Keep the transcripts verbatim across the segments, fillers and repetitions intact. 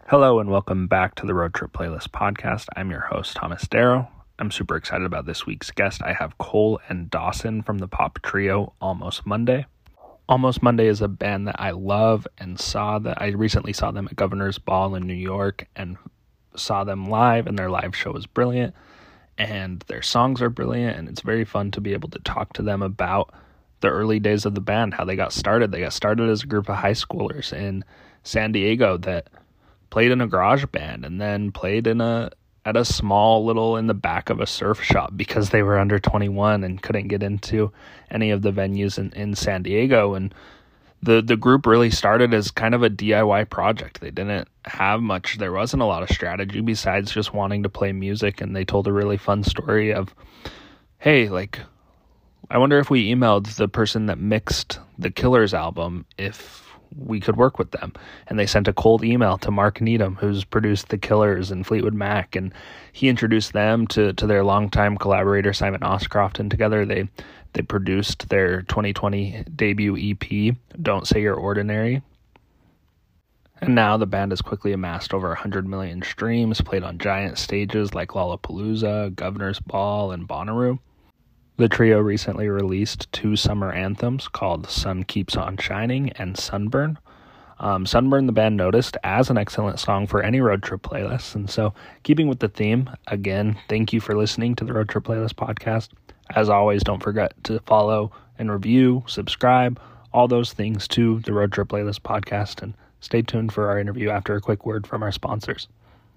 Hello and welcome back to the Road Trip Playlist podcast. I'm your host, Thomas Darrow. I'm super excited about this week's guest. I have Cole and Dawson from the pop trio Almost Monday. Almost Monday is a band that I love and saw that I recently saw them at Governor's Ball in New York and saw them live, and their live show was brilliant and their songs are brilliant, and it's very fun to be able to talk to them about the early days of the band, how they got started. They got started as a group of high schoolers in San Diego that played in a garage band and then played in a at a small little in the back of a surf shop because they were under twenty-one and couldn't get into any of the venues in, in San Diego. And the the group really started as kind of a D I Y project. They didn't have much. There wasn't a lot of strategy besides just wanting to play music. And they told a really fun story of, hey, like, I wonder if we emailed the person that mixed the Killers album if we could work with them. And they sent a cold email to Mark Needham, who's produced the Killers and Fleetwood Mac, and he introduced them to to their longtime collaborator Simon Oscroft, and together they they produced their twenty twenty debut E P, Don't Say You're Ordinary. And now the band has quickly amassed over one hundred million streams, played on giant stages like Lollapalooza, Governor's Ball, and Bonnaroo. The trio recently released two summer anthems called Sun Keeps On Shining and Sunburn. Um, Sunburn, the band noticed as an excellent song for any road trip playlist. And so, keeping with the theme, again, thank you for listening to the Road Trip Playlist podcast. As always, don't forget to follow and review, subscribe, all those things to the Road Trip Playlist podcast. And stay tuned for our interview after a quick word from our sponsors.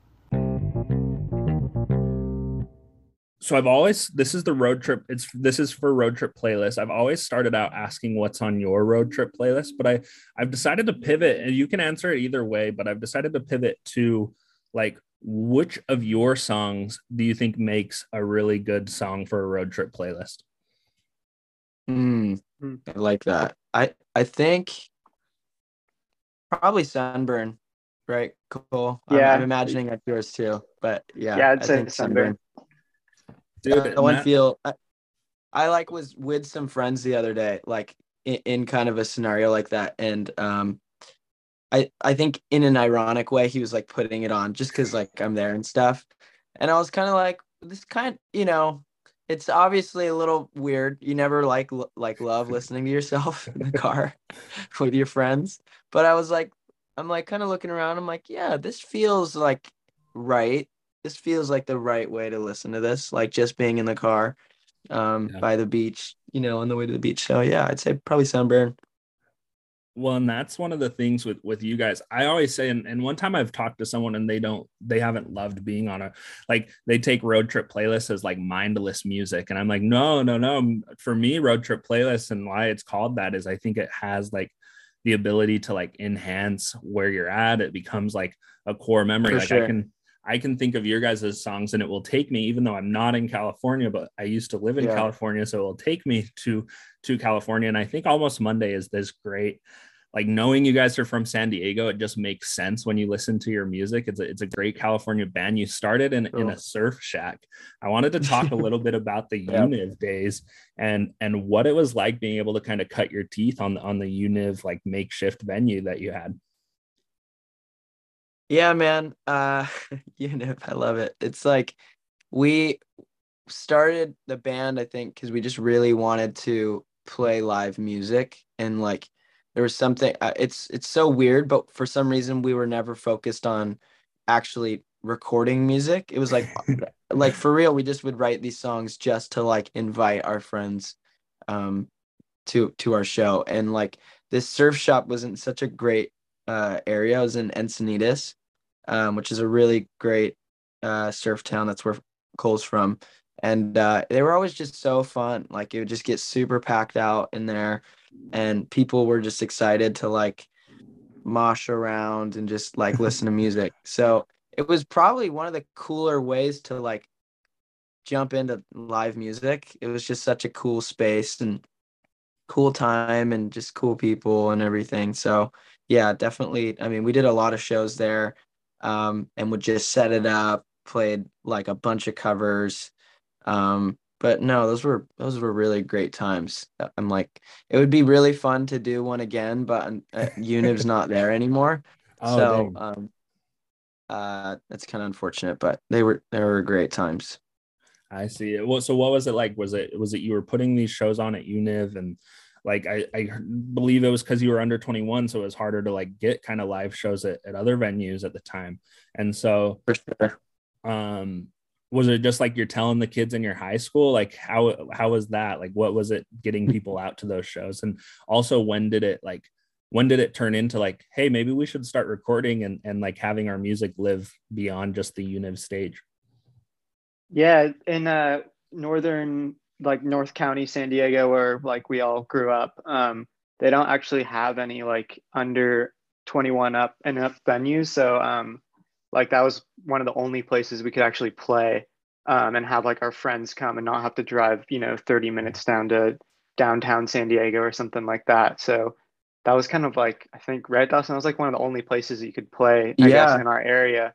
So I've always, this is the road trip. It's, this is for road trip playlist. I've always started out asking what's on your road trip playlist, but I, I've decided to pivot, and you can answer it either way, but I've decided to pivot to like, which of your songs do you think makes a really good song for a road trip playlist? Mm, I like that. I, I think probably Sunburn, right? Cool. I'm, I'm Yeah. imagining that's yours too, but yeah, Yeah, I'd I say think Sunburn. Sunburn. Dude, That one Matt, feel I, I like was with some friends the other day, like in, in kind of a scenario like that, and um, I I think in an ironic way he was like putting it on just because like I'm there and stuff, and I was kind of like this kind, you know, it's obviously a little weird. You never like l- like love listening to yourself in the car with your friends, but I was like, I'm like kind of looking around. I'm like, yeah, this feels like right. This feels like the right way to listen to this, like just being in the car, um, yeah. by the beach, you know, on the way to the beach. So yeah, I'd say probably Sunburn. Well, and that's one of the things with with you guys. I always say, and, and one time I've talked to someone and they don't, they haven't loved being on a, like they take road trip playlists as like mindless music, and I'm like, no, no, no. For me, road trip playlists and why it's called that is I think it has like the ability to like enhance where you're at. It becomes like a core memory. For Like I sure. can I can think of your guys' songs and it will take me, even though I'm not in California, but I used to live in Yeah. California, so it will take me to to California. And I think Almost Monday is this great, like knowing you guys are from San Diego, it just makes sense when you listen to your music. It's a, it's a great California band. You started in, in Cool. a surf shack. I wanted to talk a little bit about the Yep. Univ days and and what it was like being able to kind of cut your teeth on on the Univ like makeshift venue that you had. Yeah, man. Uh, Unip, I love it. It's like we started the band, I think, because we just really wanted to play live music, and like there was something. Uh, it's it's so weird, but for some reason we were never focused on actually recording music. It was like like for real, we just would write these songs just to like invite our friends um to to our show, and like this surf shop wasn't such a great uh area. It was in Encinitas, um, which is a really great uh, surf town. That's where Cole's from. And uh, they were always just so fun. Like it would just get super packed out in there, and people were just excited to like mosh around and just like listen to music. So it was probably one of the cooler ways to like jump into live music. It was just such a cool space and cool time and just cool people and everything. So yeah, definitely. I mean, we did a lot of shows there, um, and would just set it up, played like a bunch of covers. Um, but no, those were those were really great times. Uh, I'm like, it would be really fun to do one again, but uh, Univ's not there anymore. Oh, So dang. um, uh, that's kind of unfortunate, but they were they were great times. I see. Well, so what was it like? Was it was it you were putting these shows on at Univ, and like I, I believe it was because you were under twenty-one, so it was harder to like get kind of live shows at, at other venues at the time. And so For sure. um was it just like you're telling the kids in your high school? Like how how was that? Like what was it getting people out to those shows? And also when did it like when did it turn into like, hey, maybe we should start recording and and like having our music live beyond just the Univ stage? Yeah, in uh northern like North County, San Diego, where like we all grew up, um, they don't actually have any like under twenty-one up and up venues. So um like that was one of the only places we could actually play um and have like our friends come and not have to drive, you know, thirty minutes down to downtown San Diego or something like that. So that was kind of like I think Red Dawson was like one of the only places you could play, I guess, Yeah, in our area.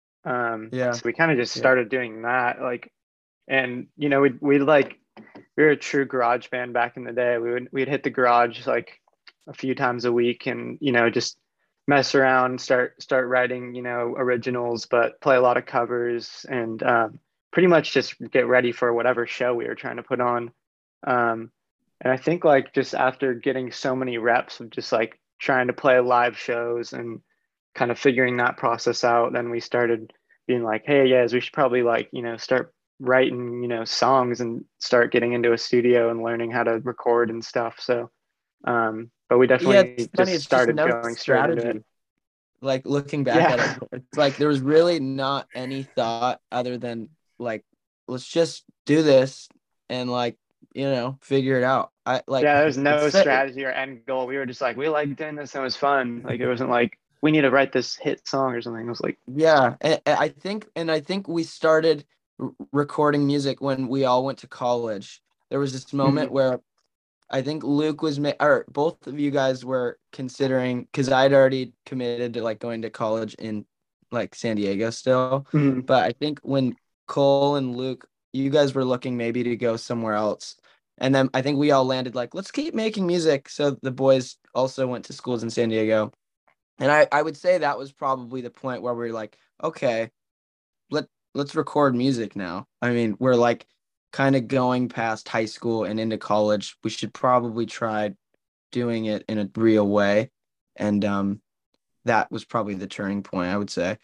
Um, yeah, so we kind of just yeah. started doing that, like, and you know, we we like we were a true garage band back in the day. We would we'd hit the garage like a few times a week, and you know, just mess around, start start writing, you know, originals, but play a lot of covers, and um, pretty much just get ready for whatever show we were trying to put on. Um, and I think like just after getting so many reps of just like trying to play live shows and kind of figuring that process out, then we started being like, hey, yes, we should probably like, you know, start writing, you know, songs and start getting into a studio and learning how to record and stuff. So, um, but we Yeah, it's definitely funny. just It's just started no going straight into it. strategy. Like looking back at it, Yeah. it's like there was really not any thought other than like, let's just do this and like, you know, figure it out. I like Yeah, there's no it's it, strategy or end goal. We were just like, we like doing this and it was fun. Like it wasn't like we need to write this hit song or something. It was like, yeah. And, and I think and I think we started r- recording music when we all went to college. There was this moment mhm, where I think Luke was ma- or both of you guys were considering because I'd already committed to like going to college in like San Diego still. mhm. But I think when Cole and Luke, you guys were looking maybe to go somewhere else. And then I think we all landed like, let's keep making music. So the boys also went to schools in San Diego. And I, I would say that was probably the point where we are like, okay, let let's record music now. I mean, we're like kind of going past high school and into college. We should probably try doing it in a real way. And um that was probably the turning point, I would say.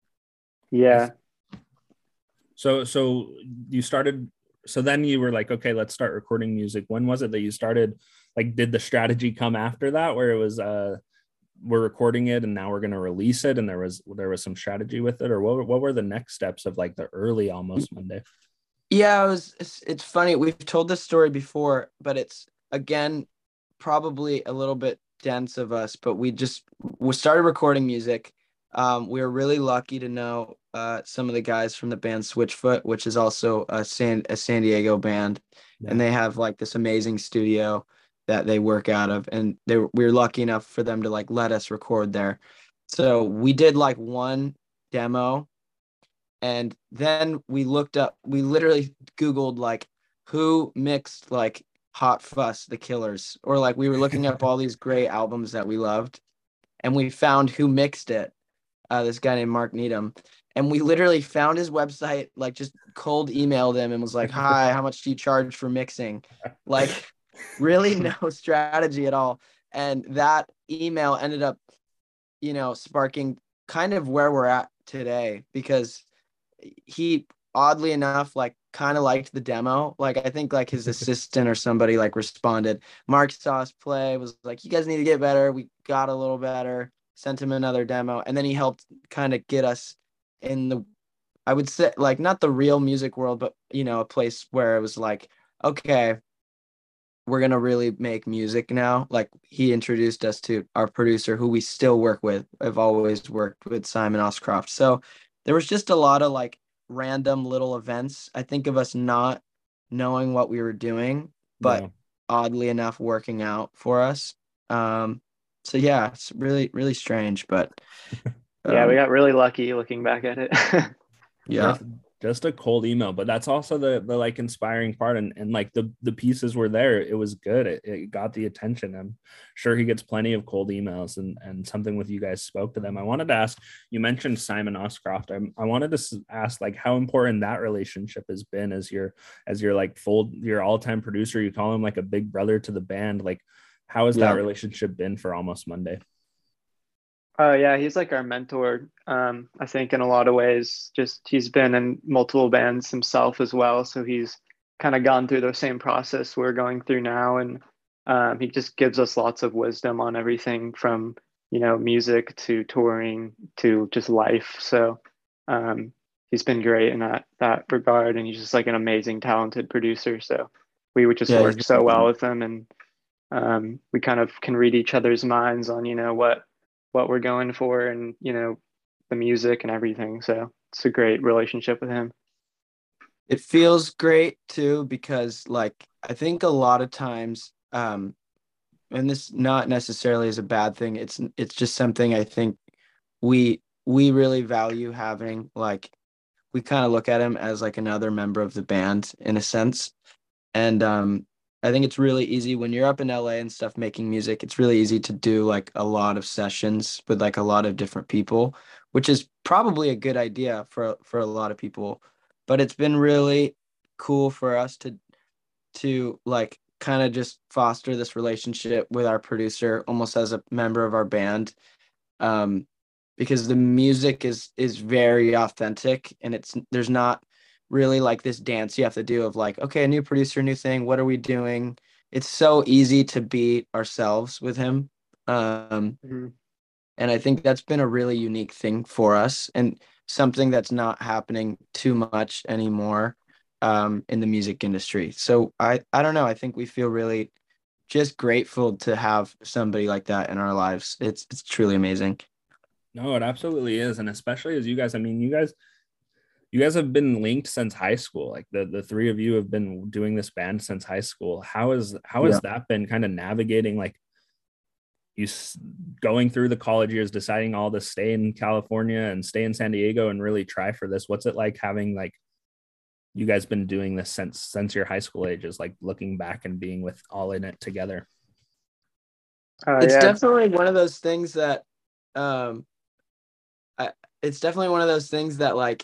Yeah. So so you started so then you were like, okay, let's start recording music. When was it that you started? Like, did the strategy come after that where it was uh we're recording it and now we're gonna release it and there was there was some strategy with it, or what what were the next steps of like the early Almost Monday? Yeah, it was it's, it's funny. We've told this story before, but it's again probably a little bit dense of us, but we just we started recording music. Um, we were really lucky to know uh, some of the guys from the band Switchfoot, which is also a San a San Diego band, and Yeah. they have like this amazing studio that they work out of, and they were- we were lucky enough for them to like let us record there. So we did like one demo, and then we looked up, we literally Googled like who mixed like Hot Fuss, The Killers, or like we were looking up all these great albums that we loved, and we found who mixed it. Uh, this guy named Mark Needham. And we literally found his website, like just cold emailed him and was like, hi, how much do you charge for mixing? Like, really no strategy at all. And that email ended up, you know, sparking kind of where we're at today because he oddly enough like kind of liked the demo. Like I think like his assistant or somebody like responded. Mark saw us play, was like, you guys need to get better. We got a little better, sent him another demo, and then he helped kind of get us in the, I would say like not the real music world, but you know, a place where it was like, okay, we're gonna really make music now. Like he introduced us to our producer, who we still work with. I've always worked with Simon Oscroft. So there was just a lot of like random little events. I think of us not knowing what we were doing, but Yeah. oddly enough, working out for us. Um, so yeah, it's really, really strange, but Yeah, we um, got really lucky looking back at it. yeah, just a cold email, but that's also the the like inspiring part, and and like the the pieces were there. It was good. It, it got the attention. I'm sure he gets plenty of cold emails, and and something with you guys spoke to them. I wanted to ask, you mentioned Simon Oscroft. I, I wanted to ask like how important that relationship has been as your as your like full your all-time producer. You call him like a big brother to the band. Like how has Yeah. that relationship been for Almost Monday? Oh yeah, he's like our mentor. Um, I think in a lot of ways, just he's been in multiple bands himself as well, so he's kind of gone through the same process we're going through now, and um, he just gives us lots of wisdom on everything from you know music to touring to just life. So um, he's been great in that that regard, and he's just like an amazing, talented producer. So we would just Yeah, he's work so well been- with him, and um, we kind of can read each other's minds on you know what what we're going for and you know the music and everything, so it's a great relationship with him. it feels great too because like I think a lot of times, um, and this not necessarily is a bad thing. It's it's just something I think we we really value having. Like we kind of look at him as like another member of the band in a sense. And um, I think it's really easy when you're up in L A and stuff making music. It's really easy to do like a lot of sessions with like a lot of different people, which is probably a good idea for for a lot of people. But it's been really cool for us to to like kind of just foster this relationship with our producer almost as a member of our band. Um, because the music is is very authentic and it's there's not really like this dance you have to do of like, okay, a new producer, new thing, what are we doing? It's so easy to be ourselves with him. Um, Mm-hmm. and I think that's been a really unique thing for us and something that's not happening too much anymore um, in the music industry. So I, I don't know. I think we feel really just grateful to have somebody like that in our lives. It's it's truly amazing. No, it absolutely is, and especially as you guys, I mean, you guys you guys have been linked since high school. Like the the three of you have been doing this band since high school. How is how Yeah. has that been kind of navigating like you going through the college years, deciding all to stay in California and stay in San Diego and really try for this? What's it like having like you guys been doing this since since your high school ages, like looking back and being with all in it together? Uh, It's yeah. definitely one of those things that um I, it's definitely one of those things that like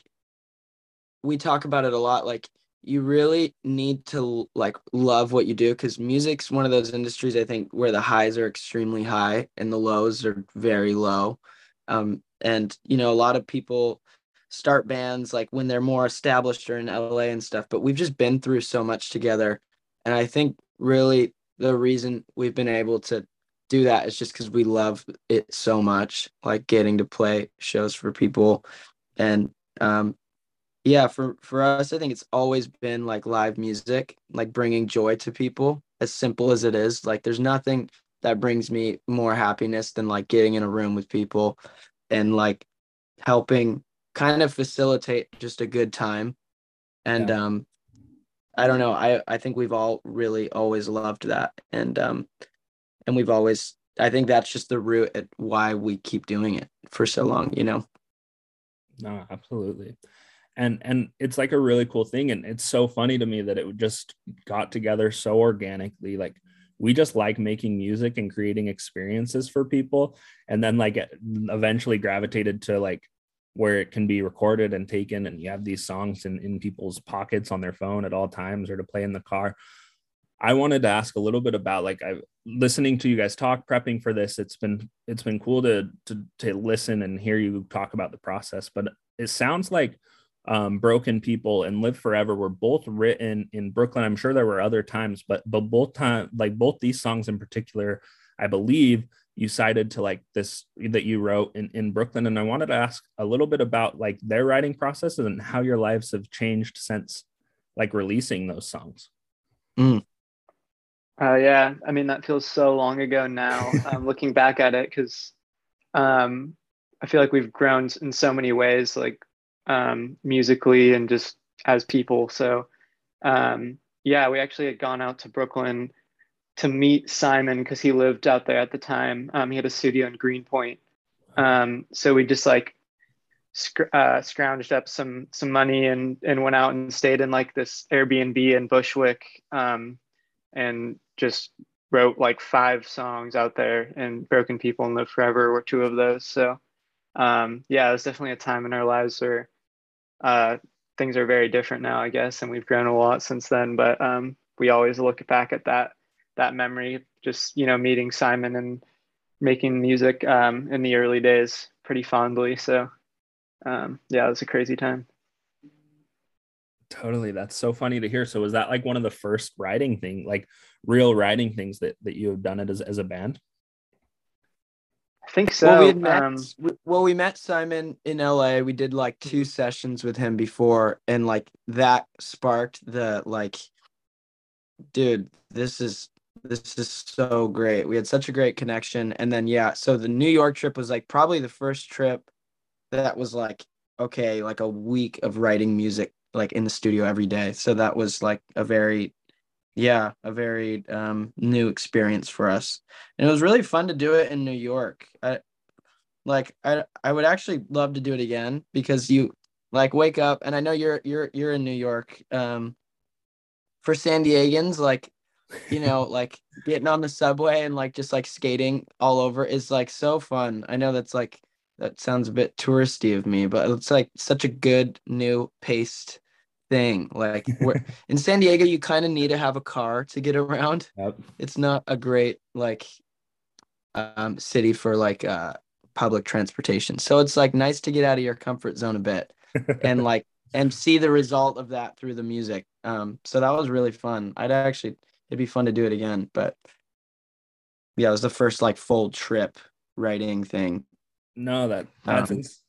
we talk about it a lot. Like you really need to like love what you do because music's one of those industries I think where the highs are extremely high and the lows are very low. Um, and you know, a lot of people start bands like when they're more established or in L A and stuff, but we've just been through so much together. And I think really the reason we've been able to do that is just because we love it so much, like getting to play shows for people. And um, yeah, for for us, I think it's always been like live music, like bringing joy to people, as simple as it is. Like there's nothing that brings me more happiness than like getting in a room with people and like helping kind of facilitate just a good time. And Yeah. um I don't know, I I think we've all really always loved that. And um and we've always I think that's just the root at why we keep doing it for so long, you know. No, absolutely. And and it's like a really cool thing. And it's so funny to me that it just got together so organically. Like we just like making music and creating experiences for people. And then like eventually gravitated to like where it can be recorded and taken. And you have these songs in, in people's pockets on their phone at all times or to play in the car. I wanted to ask a little bit about like I listening to you guys talk, prepping for this. It's been it's been cool to to to listen and hear you talk about the process. But it sounds like um, Broken People and Live Forever were both written in Brooklyn. I'm sure there were other times, but but both time like both these songs in particular, I believe you cited to like this that you wrote in in Brooklyn. And I wanted to ask a little bit about like their writing process and how your lives have changed since like releasing those songs. Mm. Uh, yeah, I mean that feels so long ago now. Um, looking back at it, because um, I feel like we've grown in so many ways, like um, musically and just as people. So um, yeah, we actually had gone out to Brooklyn to meet Simon because he lived out there at the time. Um, he had a studio in Greenpoint. Um, so we just like sc- uh, scrounged up some some money and and went out and stayed in like this Airbnb in Bushwick, um, and just wrote like five songs out there. And Broken People and Live Forever were two of those. So um, yeah, it was definitely a time in our lives where uh, things are very different now, I guess, and we've grown a lot since then. But um, we always look back at that that memory, just you know, meeting Simon and making music um, in the early days pretty fondly. So um, yeah, it was a crazy time. Totally. That's so funny to hear. So was that like one of the first writing thing, like real writing things that that you have done it as, as a band? I think Well, we so. had met. Um, w- Well, we met Simon in L A. We did like two sessions with him before, and like that sparked the like, dude, this is this is so great. We had such a great connection, and then yeah, so the New York trip was like probably the first trip that was like okay, like a week of writing music like in the studio every day. So that was like a very yeah, a very um new experience for us. And it was really fun to do it in New York. I like I I would actually love to do it again because you like wake up and I know you're you're you're in New York. Um for San Diegans, like you know, like getting on the subway and like just like skating all over is like so fun. I know that's like that sounds a bit touristy of me, but it's like such a good new paced thing. Like we're in San Diego, you kind of need to have a car to get around. Yep. It's not a great like um city for like uh public transportation. So it's like nice to get out of your comfort zone a bit and like and see the result of that through the music. Um so that was really fun. I'd actually it'd be fun to do it again, but yeah, it was the first like full trip writing thing. No, that that's Um, ins-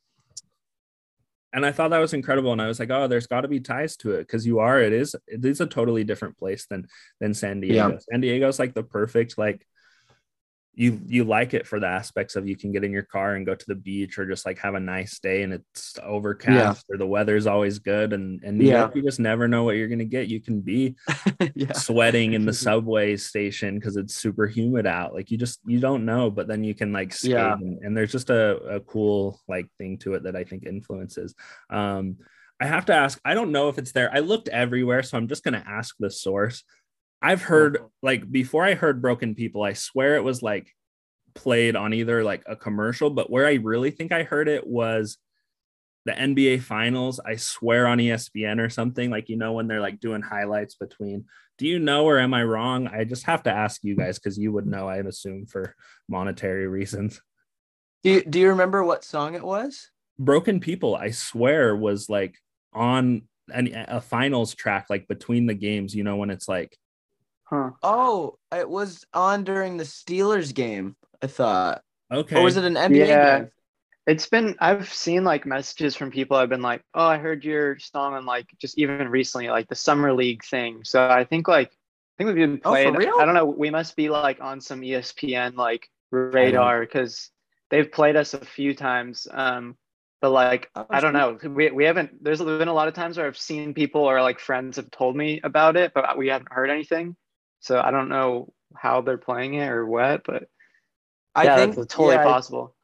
and I thought that was incredible. And I was like, oh, there's got to be ties to it because you are. It is. It is a totally different place than than San yeah, Diego. San Diego's like the perfect like you you like it for the aspects of you can get in your car and go to the beach or just like have a nice day and it's yeah, overcast or the weather's always good. And and New York, yeah, you just never know what you're gonna get. You can be yeah, sweating in the subway station because it's super humid out. Like you just you don't know, but then you can like skate yeah. and, and there's just a, a cool like thing to it that I think influences. Um, I have to ask, I don't know if it's there. I looked everywhere, so I'm just gonna ask the source. I've heard like before I heard Broken People, I swear it was like played on either like a commercial, but where I really think I heard it was the N B A finals, I swear on E S P N or something, like, you know, when they're like doing highlights between, do you know, or am I wrong? I just have to ask you guys because you would know, I'd assume for monetary reasons. Do you, do you remember what song it was? Broken People, I swear, was like on an, a finals track, like between the games, you know, when it's like, huh. Oh, it was on during the Steelers game, I thought. Or was okay, it an N B A Yeah, game? it's been, I've seen like messages from people I've been like, oh, I heard your song on like just even recently, like the summer league thing. So I think like, I think we've been Oh, for played. I real? don't know. We must be like on some E S P N like highlight. radar because they've played us a few times. Um, but like, Oh, I don't shit. know. We, we haven't, there's been a lot of times where I've seen people or like friends have told me about it, but we haven't heard anything. So I don't know how they're playing it or what, but I yeah, that's think, totally yeah, possible.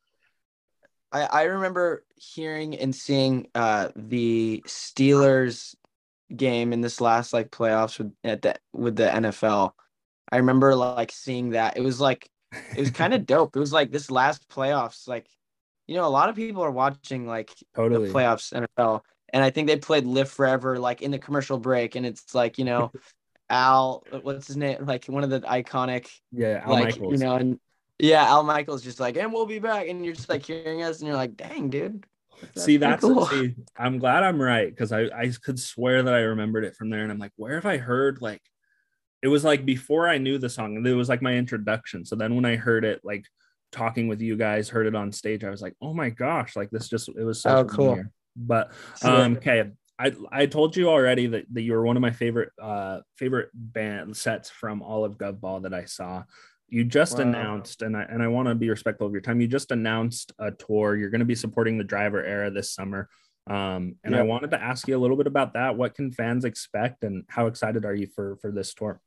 I, I remember hearing and seeing uh the Steelers game in this last like playoffs with at the with the N F L. I remember like seeing that. It was like it was kind of dope. It was like this last playoffs, like you know, a lot of people are watching like the Totally. playoffs N F L, and I think they played Live Forever like in the commercial break, and it's like you know Al, what's his name? Like one of the iconic, Yeah, Al like you Michaels. know, and yeah, Al Michaels just like, and we'll be back, and you're just like hearing us, and you're like, dang, dude, that's See, pretty that's cool. see, I'm glad I'm right because I, I could swear that I remembered it from there. And I'm like, where have I heard like it was like before I knew the song, it was like my introduction. So then when I heard it, like talking with you guys, heard it on stage, I was like, oh my gosh, like this just it was so Oh, cool. familiar. But Sick. um, okay. I, I told you already that, that you were one of my favorite uh favorite band sets from all of Govball that I saw. You just Wow. announced, and I and I want to be respectful of your time. You just announced a tour. You're going to be supporting the Driver Era this summer. Um, and I Yep. wanted to ask you a little bit about that. What can fans expect, and how excited are you for for this tour?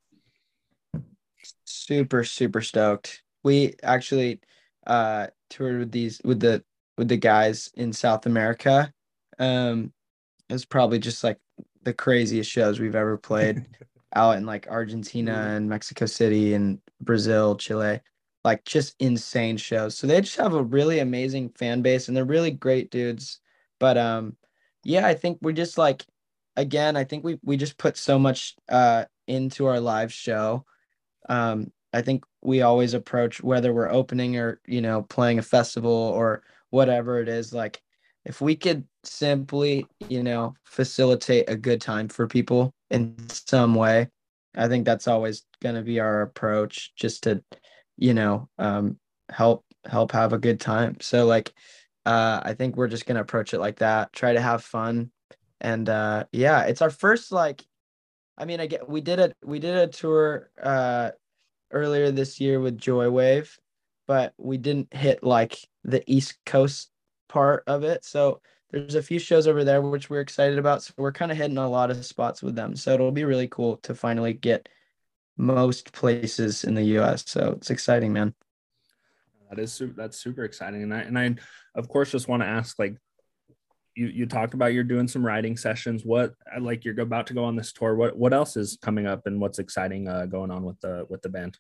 Super, super stoked. We actually uh toured with these with the with the guys in South America. Um, it's probably just like the craziest shows we've ever played out in like Argentina Mm. and Mexico City and Brazil, Chile, like just insane shows. So they just have a really amazing fan base and they're really great dudes. But um, yeah, I think we're just like, again, I think we we just put so much uh into our live show. Um, I think we always approach whether we're opening or, you know, playing a festival or whatever it is, like if we could simply, you know, facilitate a good time for people in some way, I think that's always going to be our approach, just to, you know, um, help help have a good time. So like, uh, I think we're just going to approach it like that, try to have fun. And uh, yeah, it's our first like, I mean, I get we did a we did a tour uh earlier this year with Joywave, but we didn't hit like the East Coast part of it. So there's a few shows over there which we're excited about. So we're kind of hitting a lot of spots with them. So it'll be really cool to finally get most places in the U S. So it's exciting, man. That is super, that's super exciting. And I and I of course just want to ask, like, you you talked about you're doing some writing sessions. What, like, you're about to go on this tour. What what else is coming up and what's exciting uh, going on with the with the band?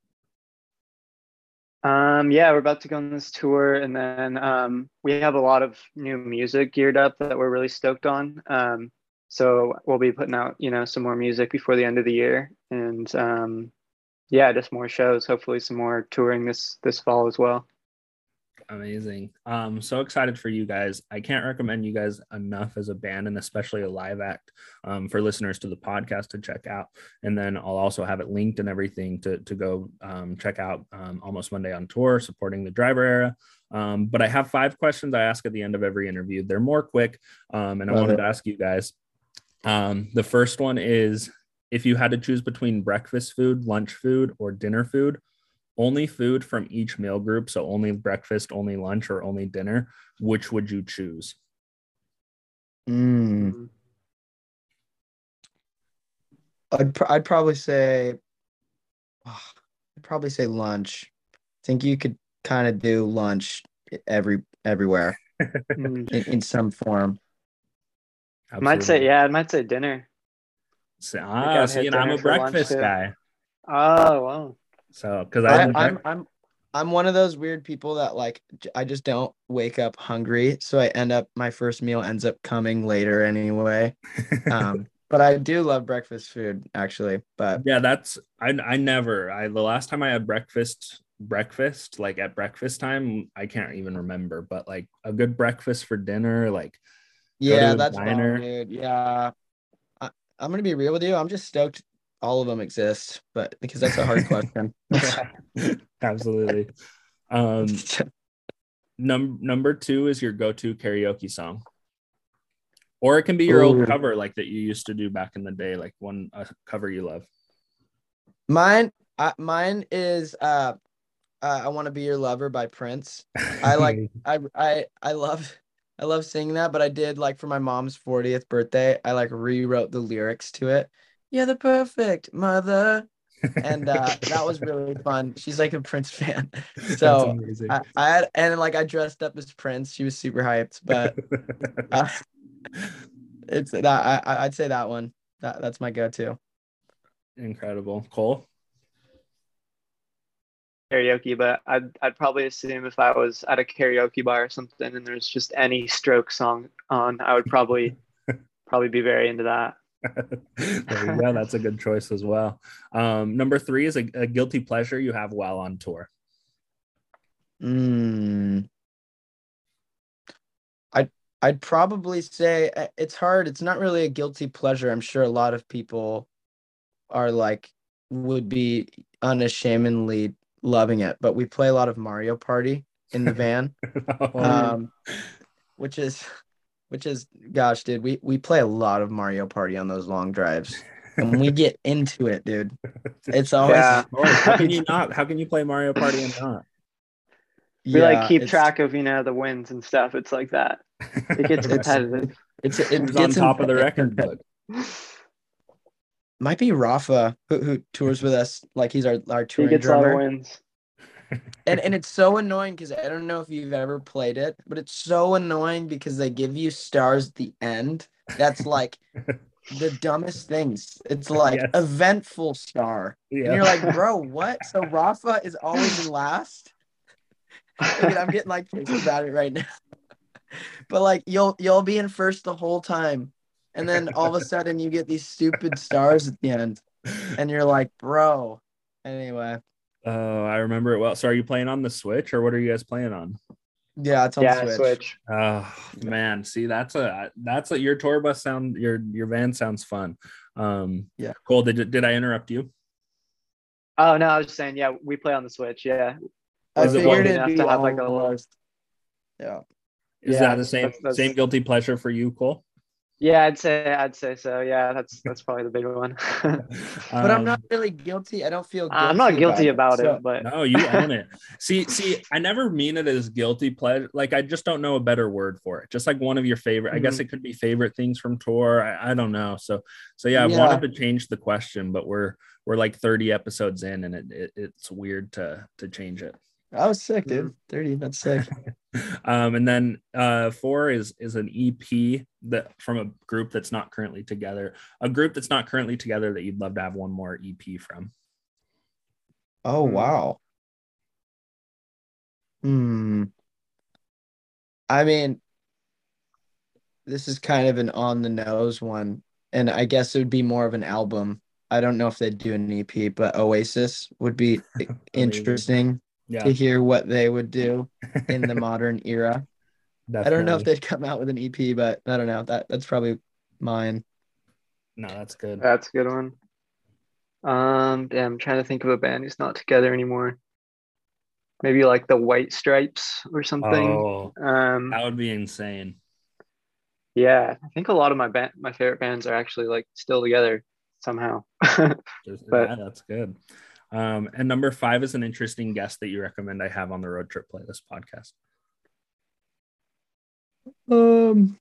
Um, yeah, we're about to go on this tour, and then um, we have a lot of new music geared up that we're really stoked on. Um, so we'll be putting out, you know, some more music before the end of the year, and um, yeah, just more shows. Hopefully, some more touring this this fall as well. Amazing. Um, so excited for you guys. I can't recommend you guys enough as a band, and especially a live act, um, for listeners to the podcast to check out. And then I'll also have it linked and everything to, to go um, check out um, Almost Monday on tour, supporting the Driver Era. Um, but I have five questions I ask at the end of every interview. They're more quick. Um, and I Love wanted it. to ask you guys. Um, the first one is, if you had to choose between breakfast food, lunch food, or dinner food, only food from each meal group, so only breakfast, only lunch, or only dinner, which would you choose? Mm. Mm. I'd pr- I'd probably say oh, I'd probably say lunch. I think you could kind of do lunch every everywhere Mm. in, in some form. Might say, Absolutely. yeah, I might say dinner. So, I think ah, I'd see, hit and I'm dinner a for lunch breakfast too. guy. Oh, wow. So, because I I, had I'm break- I'm I'm one of those weird people that like j- I just don't wake up hungry, so I end up my first meal ends up coming later anyway. Um, but I do love breakfast food actually. But yeah, that's I I never I the last time I had breakfast breakfast like at breakfast time, I can't even remember, but like a good breakfast for dinner, like go to yeah, a that's bomb, diner. dude. Yeah, I, I'm gonna be real with you. I'm just stoked all of them exist, but because that's a hard question. Yeah, absolutely. Um, num- number two is your go-to karaoke song, or it can be your old Ooh. cover, like that you used to do back in the day, like one uh, cover you love. Mine, I, mine is uh, uh I Want to Be Your Lover by Prince. I like I I I love I love singing that, but I did like for my mom's fortieth birthday, I like rewrote the lyrics to it. You're the perfect mother. And uh that was really fun. She's like a Prince fan. That's So amazing. I, I had and like I dressed up as Prince. She was super hyped, but uh, it's that I I- I'd say that one. That that's my go-to. Incredible. Cole? Karaoke, but I'd I'd probably assume if I was at a karaoke bar or something and there's just any stroke song on, I would probably probably be very into that. There you go. That's a good choice as well. Um, number three is a, a guilty pleasure you have while on tour. Mm. I'd I'd probably say uh, it's hard. It's not really a guilty pleasure. I'm sure a lot of people are like would be unashamedly loving it, but we play a lot of Mario Party in the van. Mm. Um, which is which is gosh, dude, we we play a lot of Mario Party on those long drives. And we get into it, dude. It's always Yeah. How can you not? How can you play Mario Party and not? We like yeah, keep it's track of, you know, the wins and stuff. It's like that. It gets it's competitive. it's it Who's on gets in, top of the record book? might be Rafa who who tours with us. Like he's our our He touring gets a lot of drummer. wins. And and it's so annoying because I don't know if you've ever played it, but it's so annoying because they give you stars at the end. That's like the dumbest things. It's like Yes. eventful star. Yeah. And you're like, bro, what? So Rafa is always in last? Look, I'm getting like pissed about it right now. But like you'll you'll be in first the whole time. And then all of a sudden you get these stupid stars at the end. And you're like, bro. Anyway. Oh, I remember it well. So are you playing on the Switch or what are you guys playing on? Yeah, it's on Yeah, Switch. Switch. Oh man, see that's a that's a your tour bus sound your your van sounds fun. Um Yeah. Cole, did did I interrupt you? Oh no, I was just saying, yeah, we play on the Switch. Yeah, I Is it figured one- it'd enough be to have like a little. almost- Yeah. Is Yeah, that the same that's- that's- same guilty pleasure for you, Cole? Yeah, I'd say I'd say so. Yeah, that's that's probably the big one. But I'm not Um, really guilty. I don't feel guilty. I'm not guilty about so- it, but No, you own it. See, see, I never mean it as guilty pleasure. Like, I just don't know a better word for it. Just like one of your favorite, I guess Mhm. it could be favorite things from tour. I, I don't know. So, so yeah, I Yeah. wanted to change the question, but we're we're like thirty episodes in, and it, it it's weird to to change it. I was sick, dude. thirty. That's sick. Um, and then uh, four is is an E P that from a group that's not currently together. A group that's not currently together that you'd love to have one more E P from. Oh, Hmm. wow. Hmm. I mean, this is kind of an on the nose one, and I guess it would be more of an album. I don't know if they'd do an E P, but Oasis would be interesting Yeah, to hear what they would do in the modern era. I don't know if definitely. they'd come out with an E P, but I don't know. That that's probably mine. No, that's good. that's a good one. Um, damn, I'm trying to think of a band who's not together anymore. Maybe like the White Stripes or something. Oh, Um, that would be insane. yeah, I think a lot of my band, my favorite bands are actually like still together somehow. Just- But- yeah, that's good. Um, and number five is an interesting guest that you recommend I have on the Road Trip Playlist podcast. Um.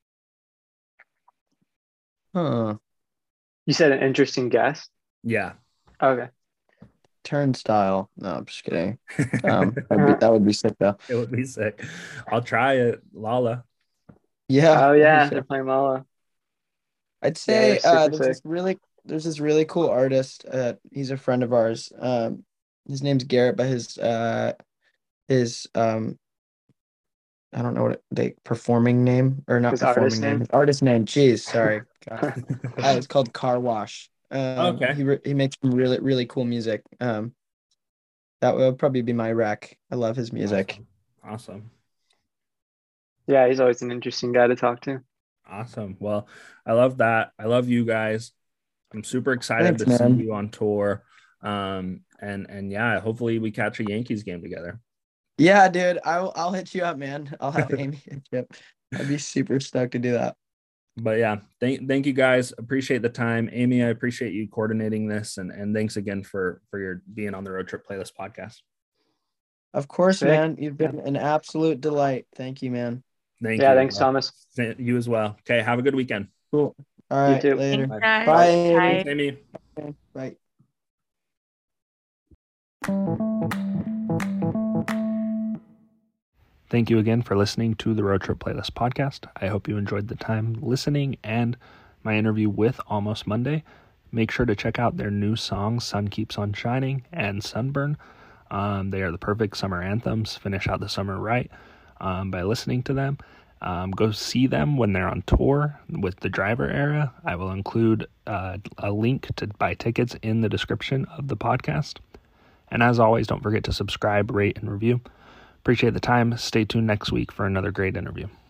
Huh. You said an interesting guest. Yeah. Okay. Turnstile. No, I'm just kidding. Um, that'd be, that would be sick though. It would be sick. I'll try it. Lala. Yeah. Oh yeah, for they're sure. playing Lala. I'd say they're uh, super there's sick. this really there's this really cool artist. Uh, he's a friend of ours. Um, his name's Garrett, but his uh his um I don't know what it, the performing name or not His performing artist name. name? His artist name. Jeez, sorry. God. Uh, it's called Car Wash. Um, Okay. He re- he makes some really really cool music. Um, that would probably be my rec. I love his music. Awesome. Awesome. Yeah, he's always an interesting guy to talk to. Awesome. Well, I love that. I love you guys. I'm super excited Thanks, to man. see you on tour. Um, and and yeah, hopefully we catch a Yankees game together. Yeah, dude. I'll I'll hit you up, man. I'll have Amy hit you up. I'd be super stoked to do that. But yeah, thank thank you guys. Appreciate the time. Amy, I appreciate you coordinating this and, and thanks again for for your being on the Road Trip Playlist podcast. Of course, Sick. man. You've been an absolute delight. Thank you, man. Thank Yeah, you. thanks, Thomas. You as well. Okay, have a good weekend. Cool. All You right, too. later. Bye. Guys. Bye. Thanks, Amy. Bye. Thank you again for listening to the Road Trip Playlist podcast. I hope you enjoyed the time listening and my interview with Almost Monday. Make sure to check out their new songs, Sun Keeps on Shining and Sunburn. Um, they are the perfect summer anthems. Finish out the summer right um, by listening to them. Um, go see them when they're on tour with the Driver Era. I will include uh, a link to buy tickets in the description of the podcast. And as always, don't forget to subscribe, rate, and review. Appreciate the time. Stay tuned next week for another great interview.